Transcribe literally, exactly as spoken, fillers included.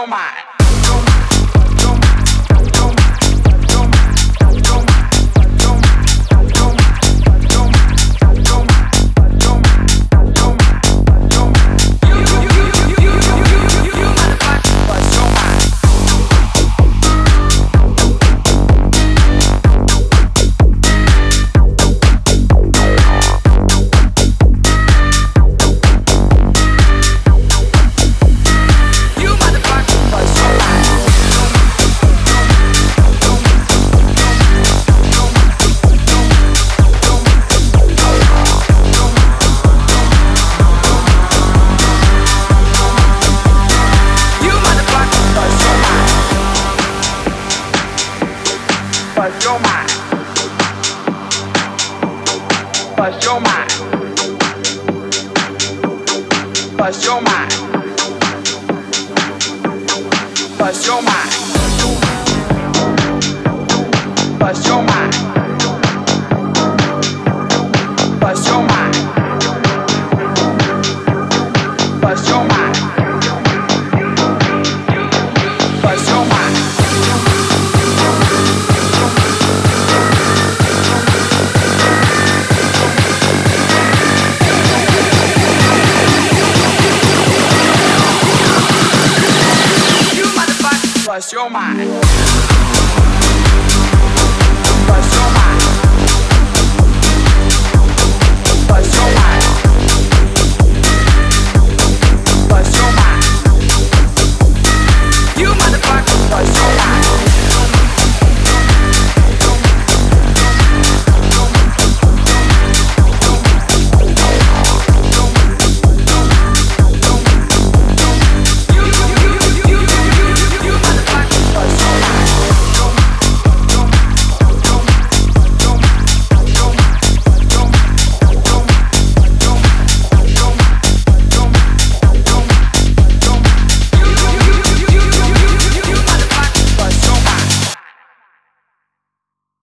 your mind. Bust your mind. Bust your mind. Bust your mind. Bust your mind. Bust your mind. Bust your mind. Bust your mind. Bust your mind. Bust your mind.